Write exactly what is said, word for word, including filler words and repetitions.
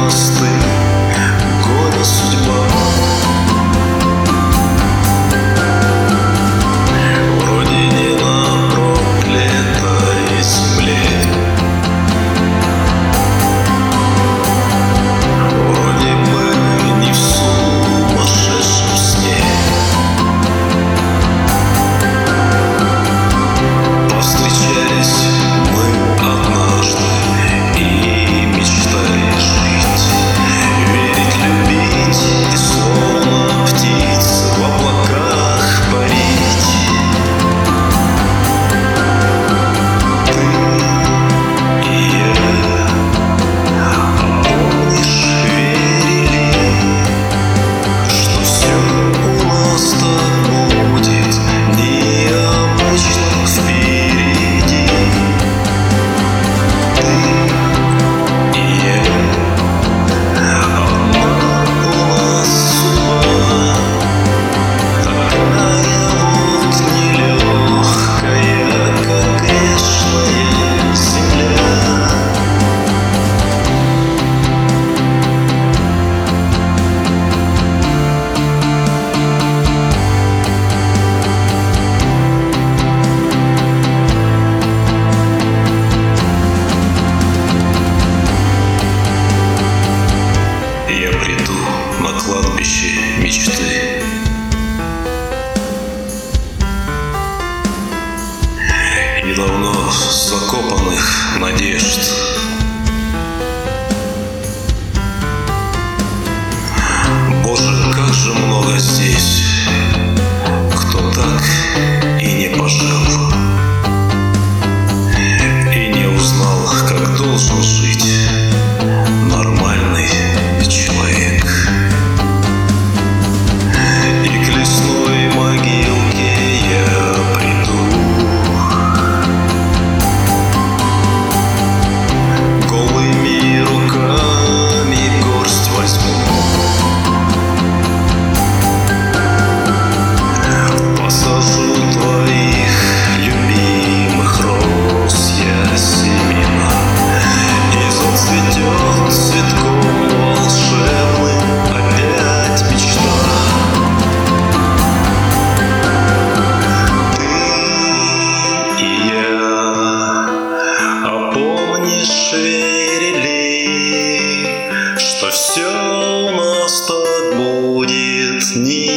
звезды, горе судьба. Вроде не на проклятой земле, вроде бы не в сумасшедшем сне. Повстречались мы однажды и мечтали жить, верить, любить и словно птиц в облаках парить. Ты и я, а помнишь, верили, что все у нас так будет необычно впереди. Ты и я, одна у нас судьба, такая вот нелегкая, как грешная земля. Я приду на кладбище мечты, и давно закопанных надежд. Боже, как же много здесь, кто так и не пожил, и не узнал, как должен жить нормальный человек. И к лесной могилке я приду, голыми руками горсть возьму, посажу твоих любимых роз я семена, и зацветет цветком волшебным опять мечта. Ты и я, а помнишь, верили, что все у нас так будет не